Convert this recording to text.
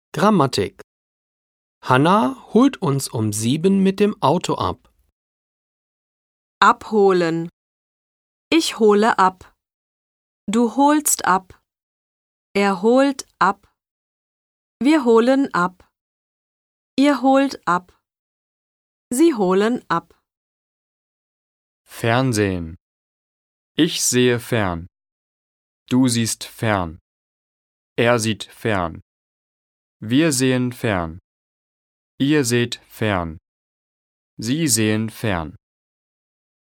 Grammatik. Hanna holt uns um 7 mit dem Auto ab. Abholen. Ich hole ab. Du holst ab. Er holt ab. Wir holen ab. Ihr holt ab. Sie holen ab. Fernsehen. Ich sehe fern. Du siehst fern. Er sieht fern. Wir sehen fern. Ihr seht fern. Sie sehen fern.